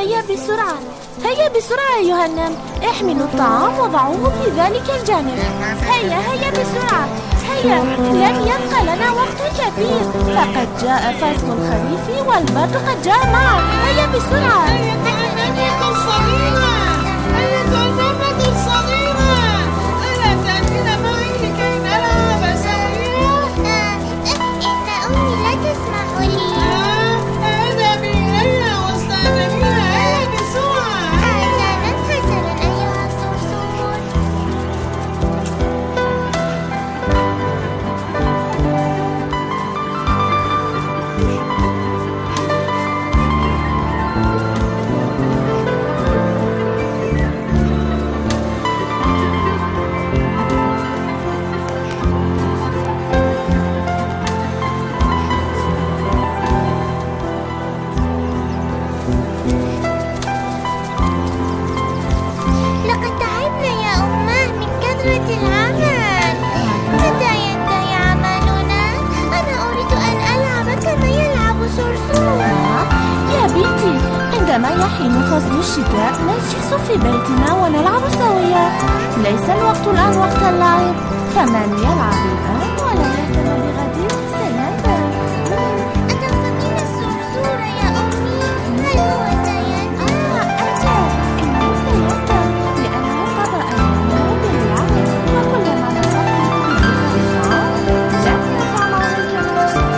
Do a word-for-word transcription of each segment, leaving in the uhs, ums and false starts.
هيا بسرعة، هيا بسرعة أيها النمل، احملوا الطعام وضعوه في ذلك الجانب. هيا هيا بسرعة، هيا، لن يبقى لنا وقت كثير، فقد جاء فصل الخريف والبرد قد جاء معه. هيا بسرعة. أيتها الصغيرة، أيتها النملة الصغيرة، ألا تأتين معي لكي نلعب سويا؟ إن أمي لا تسمح لي. اذهبي هيا واستأذنيها، هيا بسرعة. حسنا حسنا أيها الصرصور. لقد تعبنا يا أماه من كثرة العمل. متى ينتهي عملنا؟ أنا أريد أن ألعب كما يلعب صرصور. يا بنتي، عندما يحين فصل الشتاء نجلس في بيتنا ونلعب سويا. ليس الوقت الآن وقت اللعب، فمن يلعب الآن ولا يهتم بغد سيندم. أتقصدين الصرصور يا أمي؟ هل هو سينتهي؟ آه أجل، إنه سيندم لأنه قضى أيامه باللعب، وكلما نصحته بذكر الطعام لم يفعل عليك نفسه.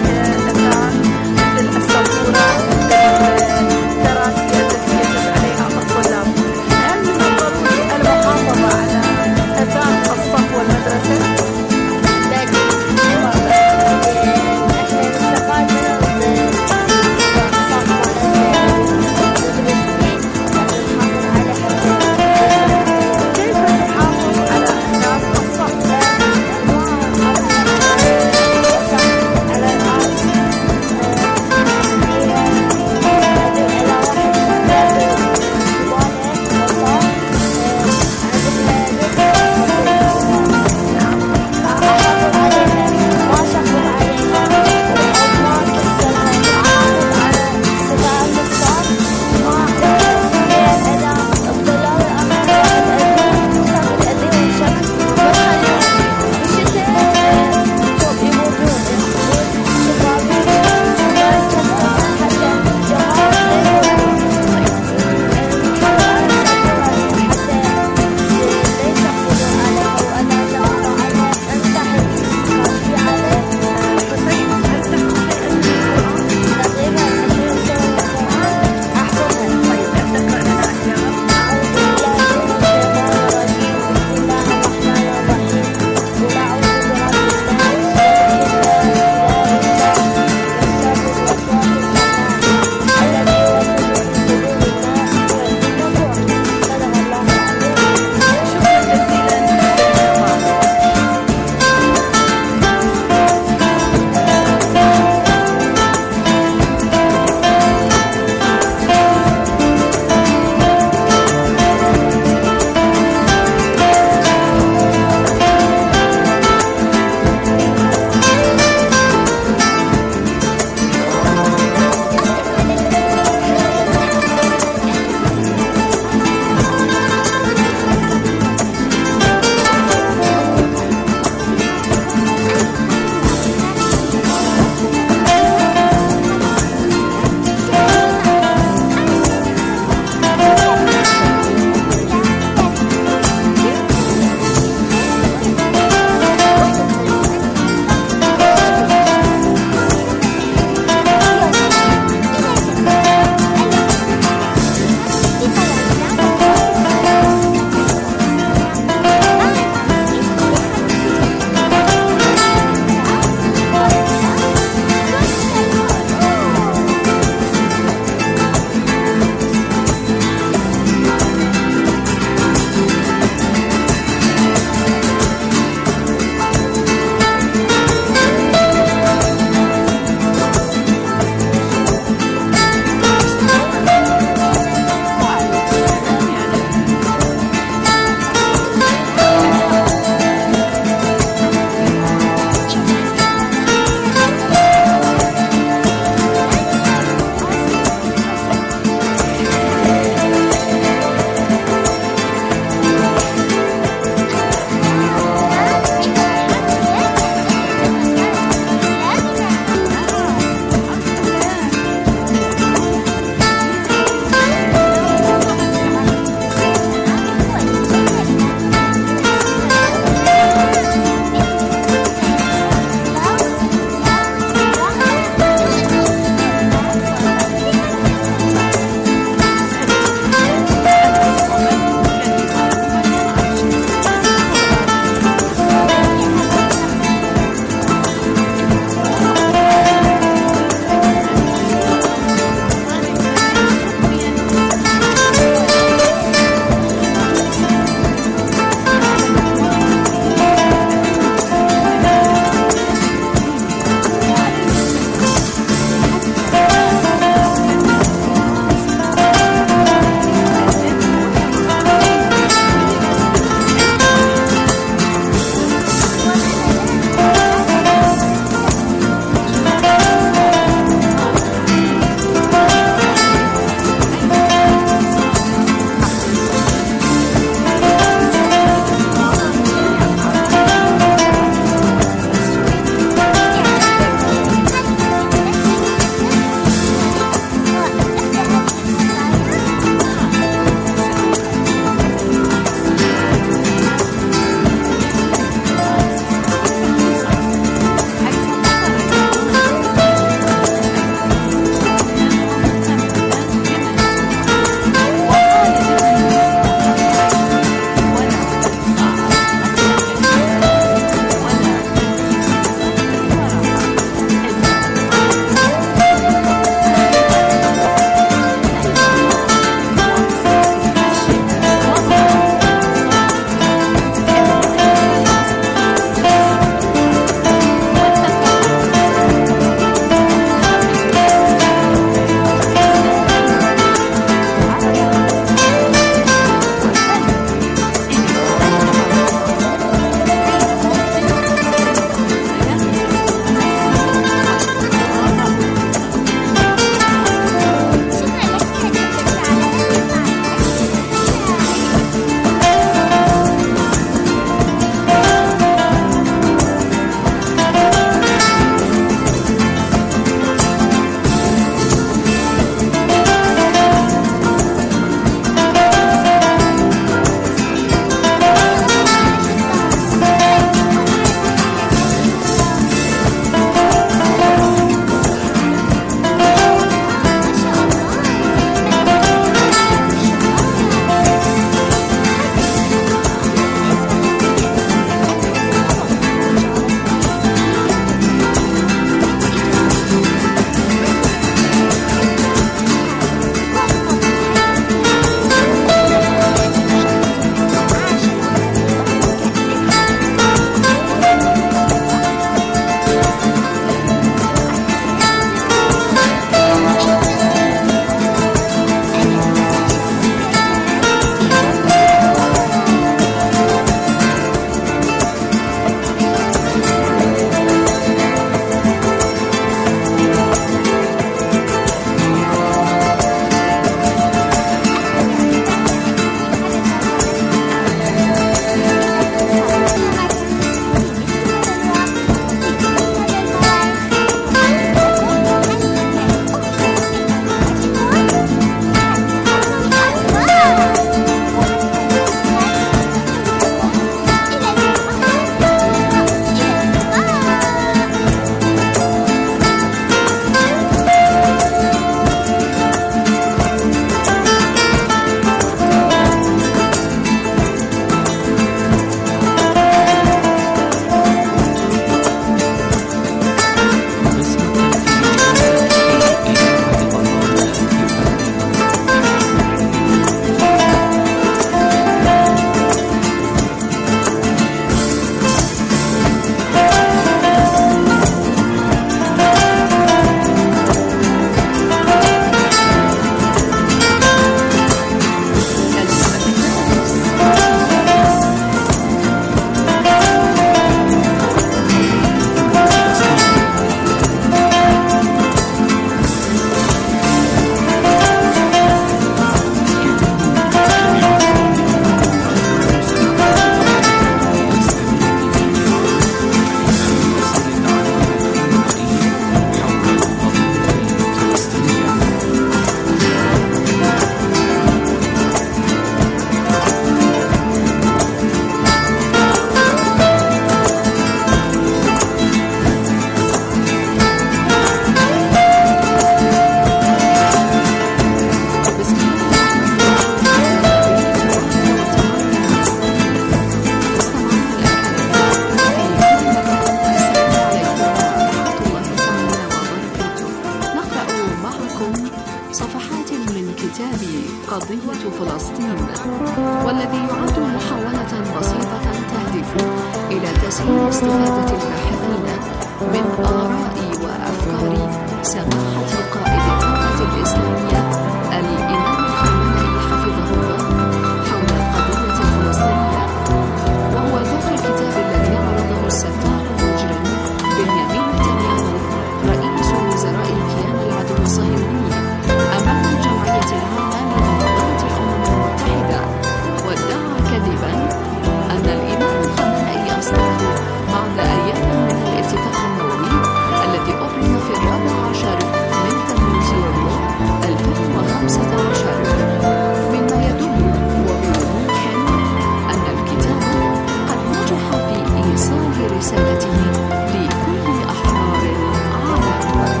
قضية فلسطين، والذي يعد محاولة بسيطة تهدف إلى تسهيل استفادة الباحثين من آراء وأفكار سماحة قائد الدولة الإسلامية الإمام الخامنئي حفظه الله حول القضية الفلسطينية، وهو ذكر الكتاب الذي عرضه السفاح المجرم بنيامين نتنياهو رئيس وزراء الكيان العدو الصهيوني أمام الجمعية العامة لمنظمة الأمم المتحدة، وادعى كذبا أن الإمام الخامنئي أصدره بعد أيام من الاتفاق النووي الذي أبرم في الرابع عشر من تموز يوليو ألفين وخمسة عشر، مما يدل وبوضوح أن الكتاب قد نجح في إيصال رسالته لكل أحرار العالم.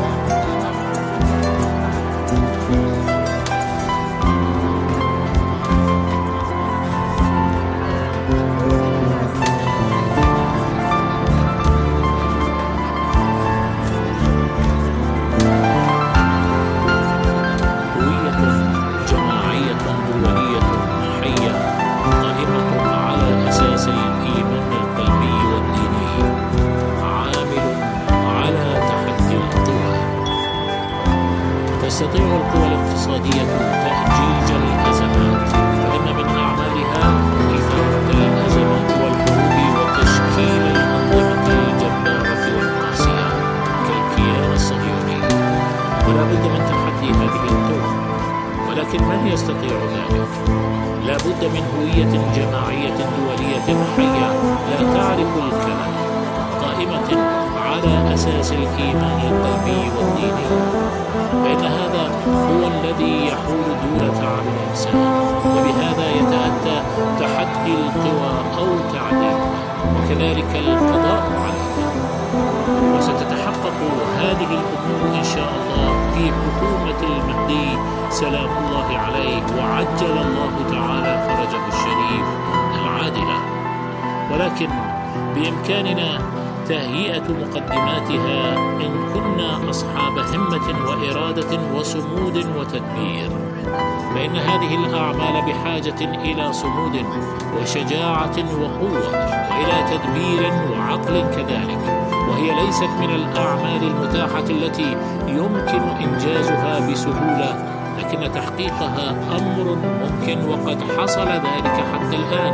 تستطيع القوى الاقتصادية تأجيج الأزمات، فإن من أعمالها إثارة الأزمات والحروب وتشكيل الأنظمة الجبارة والقاسية كالكيان الصهيوني، ولا بد من تحدي هذه القوى. ولكن من يستطيع ذلك؟ لا بد من هوية جماعية دولية حية لا تعرف الكلام، قائمة على أساس الإيمان القلبي والديني، فإن هذا هو الذي يحول دون تعب الإنسان، وبهذا يتأتى تحدي القوى أو تعديلها، وكذلك القضاء عليها. وستتحقق هذه الأمور إن شاء الله في حكومة المهدي سلام الله عليه، وعجل الله تعالى فرجه الشريف العادلة. ولكن بإمكاننا تهيئة مقدماتها إن كنا أصحاب همة وإرادة وصمود وتدبير، فإن هذه الأعمال بحاجة إلى صمود وشجاعة وقوة، وإلى تدبير وعقل كذلك، وهي ليست من الأعمال المتاحة التي يمكن إنجازها بسهولة، لكن تحقيقها أمر ممكن، وقد حصل ذلك حتى الآن.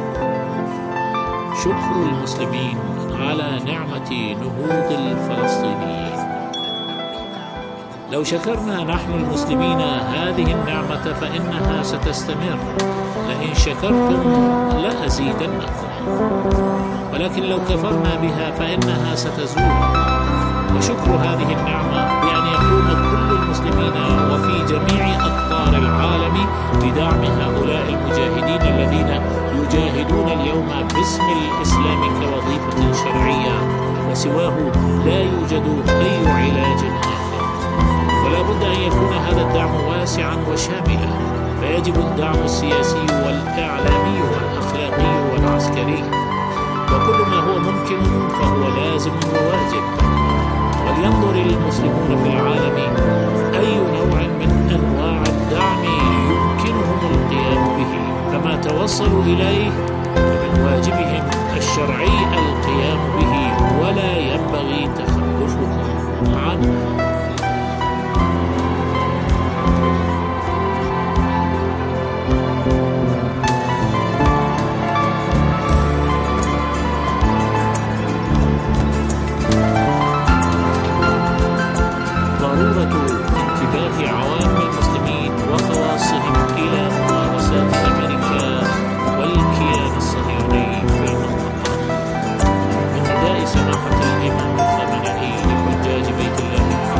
شكر المسلمين على نعمة نهوض الفلسطينيين. لو شكرنا نحن المسلمين هذه النعمة فإنها ستستمر، لئن شكرتم لأزيدنكم، ولكن لو كفرنا بها فإنها ستزول. وشكر هذه النعمة بأن يقوم كل المسلمين وفي جميع أقطار العالم بدعم هؤلاء المجاهدين الذين يجاهدون اليوم باسم الإسلام كوظيفة شرعية، وسواه لا يوجد أي علاج آخر. ولا بد أن يكون هذا الدعم واسعا وشاملا، فيجب الدعم السياسي والإعلامي والأخلاقي والعسكري، وكل ما هو ممكن فهو لازم وواجب. ولينظر المسلمون في العالم أي نوع من أنواع الدعم يمكنهم القيام به، فما توصلوا إليه فمن واجبهم الشرعي القيام به، ولا ينبغي تخلفهم عنه. انتباه عوام المسلمين وخواصهم إلى ممارسات أمريكا والكيان الصهيوني في المنطقة. من نداء سماحة الإمام الخامنئي لحجاج بيت الله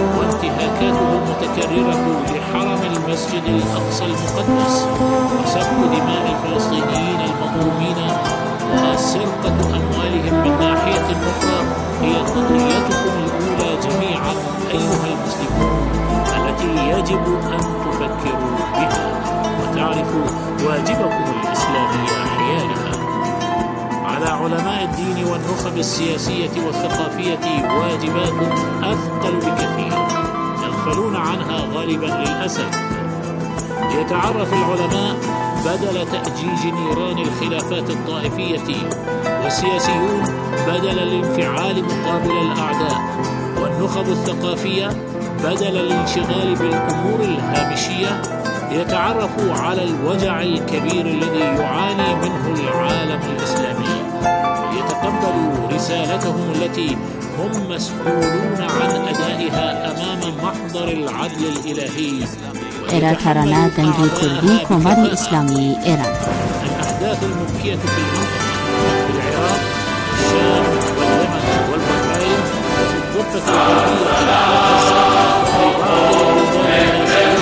وانتهاكاته المتكررة لحرم المسجد الأقصى المقدس وسفك دماء الفلسطينيين المظلومين وسرقة أموالهم من ناحية أخرى هي قضيتكم الأولى جميعا أيها المسلمون التي يجب أن تفكروا بها وتعرفوا واجبكم الإسلامي أحيانها. على علماء الدين والنخب السياسية والثقافية واجبات أثقل بكثير يغفلون عنها غالبا للأسف. يتعرف العلماء بدل تأجيج نيران الخلافات الطائفية، والسياسيون بدل الانفعال مقابل الأعداء، والنخب الثقافية بدل الانشغال بالأمور الهامشية يتعرفوا على الوجع الكبير الذي يعاني منه العالم الإسلامي، يتقبلوا رسالتهم التي هم مسؤولون عن أدائها أمام محضر العدل الإلهي. إيرا ترانا دنگی کردی کمر اسلامی إيران. الأحداث المبكية في المنطقة في العراق والشام واليمن والبحرين وفي الضفة الغربية وفي بعض البلدان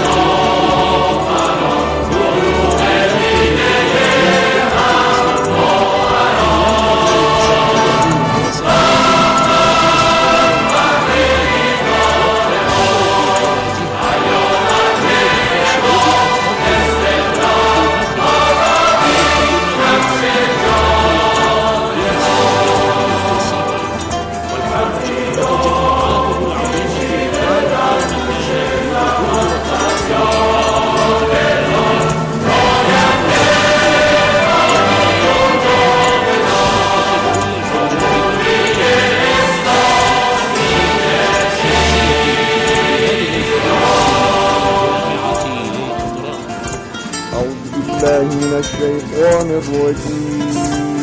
من الشيطان الرجيم.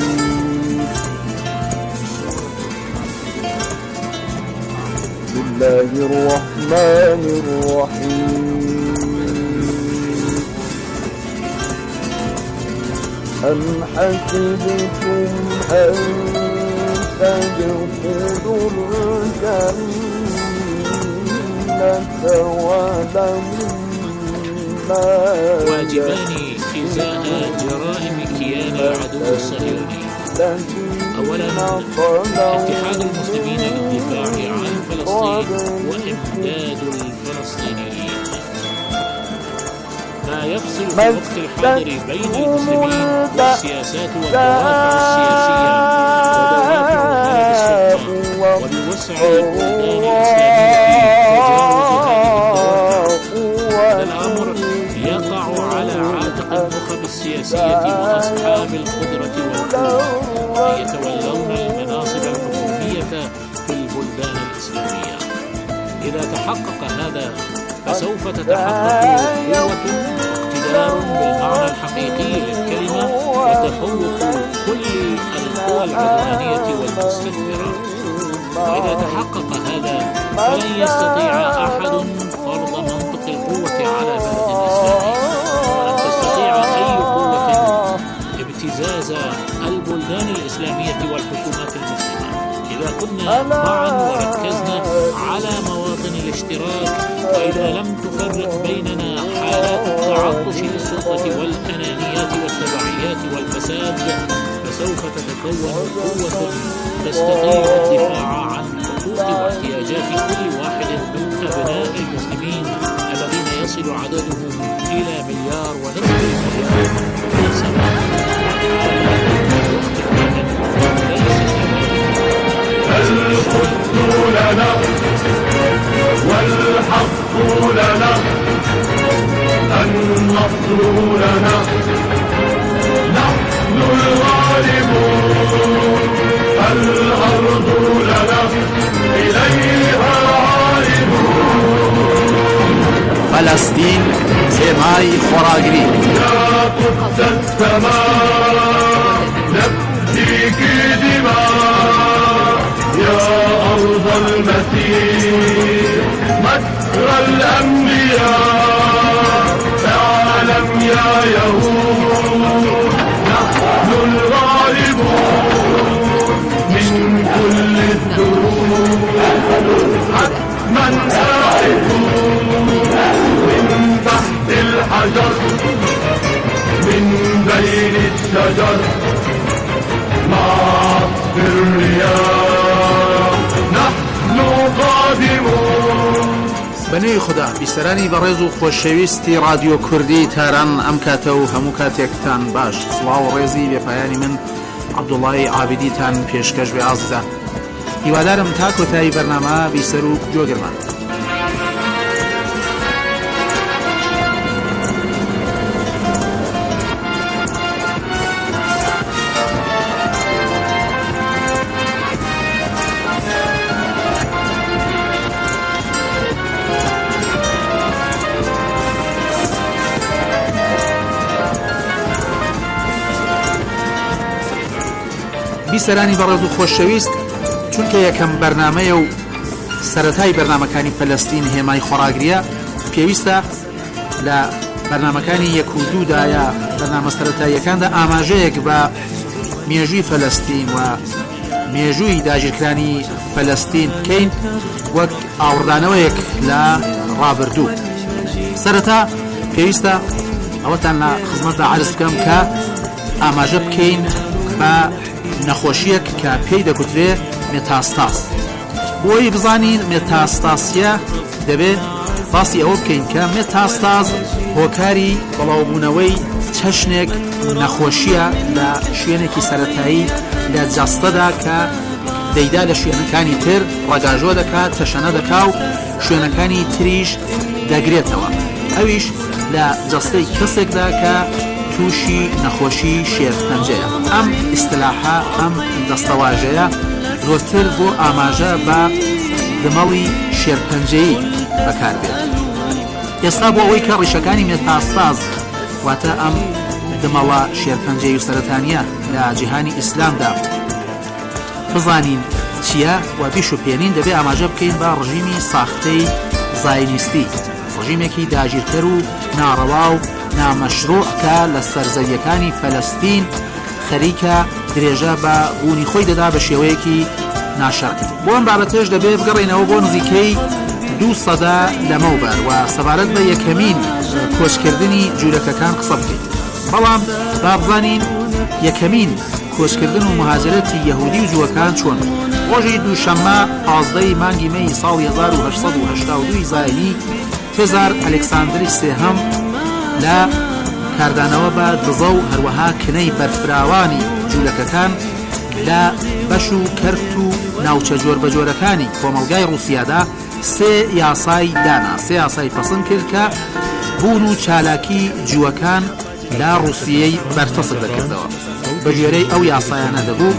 بسم الله الرحمن الرحيم. أم حسبتم أن تدخلوا الجنة ولما واجبان إزاء جرائم كيان العدو الصهيوني. أولا اتحاد المسلمين للدفاع عن فلسطين وإمداد الفلسطينيين. ما يفصل في الوقت الحاضر بين المسلمين والسياسات والدوافع السياسية ودوافع السلطة وبوسع البلدان الإسلامية تجاوز هذه الدوافع. هذا الأمر يقع على عاتق النخب السياسية وأصحاب القدرة والقوة أن يتولون المناصب الحكومية في البلدان الإسلامية. إذا تحقق هذا فسوف تتحقق قوة واقتدار بالمعنى الحقيقي للكلمة وتفوق كل القوى العدوانية والمستكبرة. وإذا تحقق هذا فلن يستطيع أحد فرض منطق القوة على بلد إسلامي، ولن تستطيع أي قوة ابتزاز البلدان الإسلامية والحكومات المسلمة. إذا كنا معا وركزنا على مواطن الاشتراك، وإذا لم تفرق بيننا حالات التعطش للسلطة والأنانيات والتبعيات والفساد، فسوف تتكون قوة تستطيع الدفاع عن حقوق واحتياجات كل واحد من أبناء المسلمين الذين يصل عددهم إلى مليار ونصف مليار في سنة. القدس لنا والحق لنا، النصر لنا، نحن الغالبون، الأرض لنا إليها عائدون. فلسطين سماي خوراگری يا قدس السماء نبديك دماء، يا أرض المسيح مجرى الأنبياء، اعلم يا يهود نحن الغالبون من كل الدروب، حتما حجر من بين الشجر مع الرياح نحن قادمون. بەنوێی خوددا بیسەرانی بەڕێز و خۆشەویستی رادیۆ کوردی تاران ئەم کاتە و هەموو کاتێکتان باش. سڵاو و ڕێزی بێپایانی من عەبدوڵڵای عابیدیتان پێشکەش بێ ئازیزان. هیوادارم تا کۆتایی بەرنامە بیسەر و جۆگرمان. بیسەرانی بەڕێز و خۆشەویست، چونکە یەکەم بەرنامەیە و سەرەتای بەرنامەکانی فەلەستین هێمای خۆراگریە، پێویستە لە بەرنامەکانی یەک و دوودایە بەرنامە سەرەتاییەکاندا ئاماژەیەک بە مێژووی فەلەستین و مێژووی داگیرکرانی فەلەستین بکەین وەک ئاوردانەوەیەک لە ڕابردوو. سەرەتا پێویستە ئەوەتان لە خزمەتدا عەرز بکەم کە ئاماژە بکەین بە نەخۆشیەک کە پێی دەگوترێ مێتاستاس. بۆی بزانین مێتاستاسیە دەبێت باسی ئەوە بکەین کە مێتاستاز هۆکاری بەڵاوبوونەوەی چەشنێک نەخۆشیە لە شوێنێکی سەرەتایی لە جەستەدا کە دەیدا لە شوێنەکانی تر ڕەگاژۆ دەکات، تەشەنە دەکا و شوێنەکانی تریش دەگرێتەوە. ئەویش لە جەستەی کەسێکدا کە تووشی نەخۆشی شێرپەنجەیە. ئەم ئیستلاحە ئەم دەستەواژەیە زۆرتر بۆ ئاماژە بە دمەڵی شێرپەنجەیی بەکاربێت. ئێستا بۆ ئەوەی کە ڕیشەکانی مێتاستاز واتە ئەم دمەڵە شێرپەنجەی و سەرەتانیە لە جیهانی ئیسلامدا بزانین چییە و بیش و پێنین دەبێت ئاماژە بکەین بە ڕژیمی ساختەی زاینیستی، ڕژیمێکی داگیرکەر و ناڕەوا و نامەشروع کە لە سەرزەویەکانی فەلەستین خەریکە درێژە بە بوونی خۆی دەدا بە شێوەیەکی ناشەرت. بۆ ئەم بابەتەش دەبێت بگەڕێنەوە بۆ نزیکەی دوو سەدا لەمەوبەر و سەبارەت بە یەکەمین کۆچکردنی جوولەکەکان قسە بکەین. بەڵام با بزانین یەکەمین کۆچکردن و مهاجرەتی یەهودی و جووەکان چۆن. ڕۆژی دووشەممە پازدەی مانگی مەی ساڵی هەزار و هەشت سەد و هەشتا و دوو زاینی تێزار ئەلێکساندری سێهەم لە کاردانەوە بە دزە و هەروەها کنەی بەرفراوانی جوولەکەکان لە بەش و کەرت و ناوچە جۆربەجۆرەکانی کۆمەڵگای ڕووسیادا سێ یاسای دانا، سێ یاسای پەسەند کرد کە بوون و چالاکی جووەکان لە ڕووسیەی بەرتەسک دەکردەوە. بە ژێرەی ئەو یاسایانە دەبوو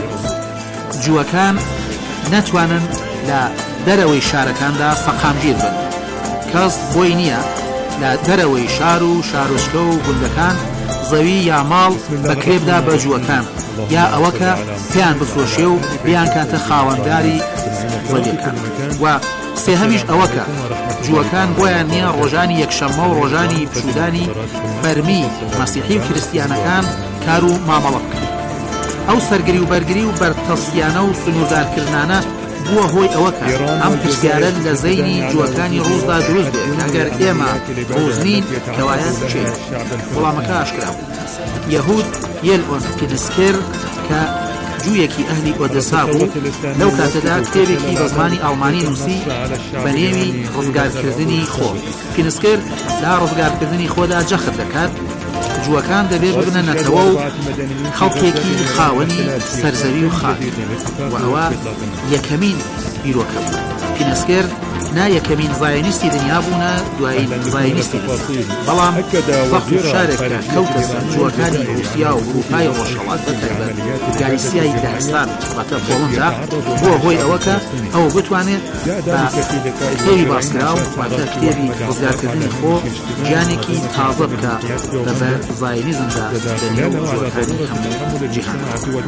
جووەکان نەتوانن لە دەرەوەی شارەکاندا سەقامگیر بن. کەس بۆی نییە لە دەرەوەی شار و شارۆچکە و گوندەکان زەوی یا ماڵ بەکرێبدا بە جووەکان یا ئەوەکە پێیان بفرۆشێ و بیان کاتە خاوەنداری وەدەکان. و سێهەمیش ئەوەکە جووەکان بۆیان نییە ڕۆژانی یەکشەممە و ڕۆژانی پشودانی بەرمی مەسیحی و کریستیانەکان کار و مامەڵە بکەن. ئەو سەرگری و بەرگری و بەرتەسیانە و سنووردارکردانە بووە هۆی ئەوەکە ئەم پرسیارە لە زەینی جووەکانی ڕووسدا دروست بێت. ئەگەر ئێمە ڕووزنین کەوایە بچێت. وەڵامەکە ئاشکرا بوو. یەهود یێلئۆن پینسکر کە جوویەکی ئەهلی ئۆدەسا بوو لەو کاتەدا کتێبێکی بە زمانی ئەڵمانی نووسی بە نێوی ڕزگارکردنی خۆ. پینسکر لا ڕزگارکردنی خۆدا جەخت دەکات جووەکان دەبێت ببنەنەتەوە و خەڵکێکی خاوەنی سەرزەوی و خاک و ئەوە یەکەمین بیرۆکە بوو. پینسکر نا یەکەمین زایۆنیستی دنیا بوونە دوایین زایۆنیستی، بەڵام وەخت و شارێکە کەوتە سەر جووەکانی رووسیا و ئەوروپای ڕۆژهەڵات بەتایبەت گالیسیای داهستان واتە پۆڵەندا بۆ هۆی ئەوەکە ئەو بتوانێت بە کتێبی باسکراو واتە کتێبی ڕزگارکردنی خۆ گیانێکی تازە بکە لەبەر زایۆنیزمدا لەنێو جووەکانی هەموو جیهاندا.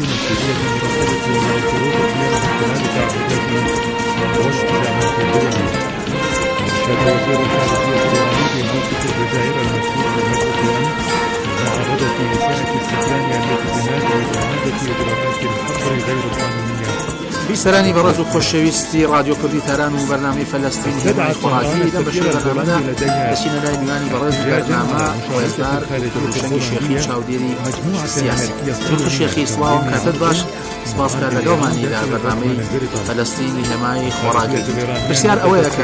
شهد وزير الخارجية الإيراني الموقف الجزائر المسؤول عن الإيران معارضة مساءة استخدام التي بنادى بإعادة إجراءات الحظر غير القانونية بیسەرانی بەڕێز و خۆشەویستی رادیۆ کوردی تاران و بەرنامەی فەلەستین هێمای خۆراکی لە بەشی بەرنامەدا دەچینە لای میوانی بەڕێز و بەرنامە ڕێزدار دکتۆر شێخی چاودێری سیاسی. دکتۆر شێخی سڵاو کاتت باش، سپاسکار لەگەڵمانی لە بەرنامەی فەلەستین هێمای خۆراکی. پرسیار ئەوەیە کە